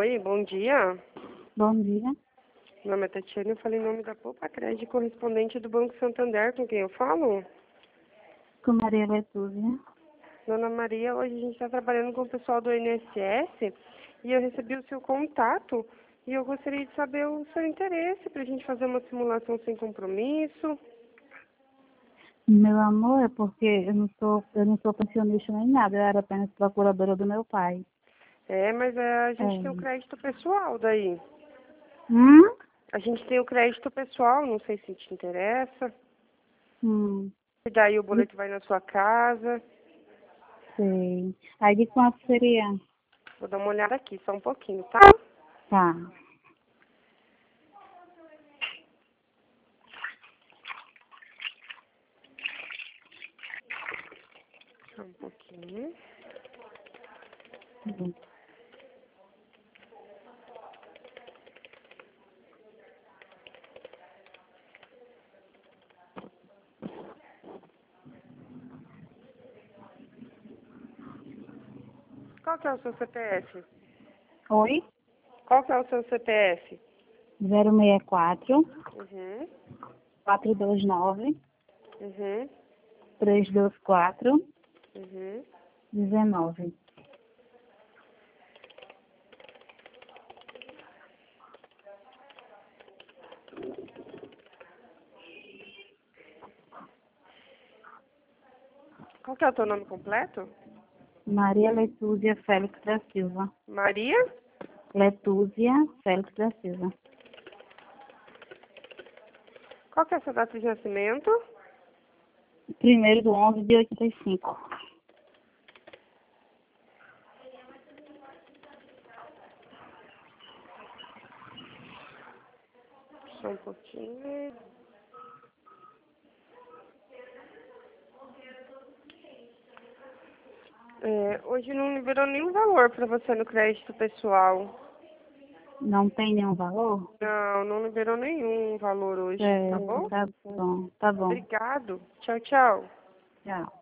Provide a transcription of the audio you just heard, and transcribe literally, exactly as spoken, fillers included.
Oi, bom dia. Bom dia. Meu nome é Tatiana, eu falei em nome da Poupa Crédito, correspondente do Banco Santander, com quem eu falo? Com Maria Letúzia. Dona Maria, hoje a gente está trabalhando com o pessoal do I N S S e eu recebi o seu contato e eu gostaria de saber o seu interesse para a gente fazer uma simulação sem compromisso. Meu amor, é porque eu não sou, eu não sou pensionista nem nada, eu era apenas procuradora do meu pai. É, mas é, a gente tem o É. crédito pessoal daí. Hum? A gente tem o crédito pessoal, não sei se te interessa. Hum, E daí o de- boleto vai na sua casa. sei. Aí de quanto seria? Vou dar uma olhada aqui, só um pouquinho, tá? Tá. Só um pouquinho. Hum. Qual que é o seu C P F? Oi? Qual que é o seu C P F? zero seis quatro, Uhum, quatro dois nove, uhum, três dois quatro, uhum. um nove. Qual que é o teu nome completo? Maria Letúzia Félix da Silva. Maria? Letúzia Félix da Silva. Qual que é a sua data de nascimento? Primeiro do onze de oitenta e cinco. Só um pouquinho. É, hoje não liberou nenhum valor para você no crédito pessoal. Não tem nenhum valor? Não, não liberou nenhum valor hoje, tá Certo, bom? tá bom, tá bom. Obrigado. Tchau, tchau. Tchau.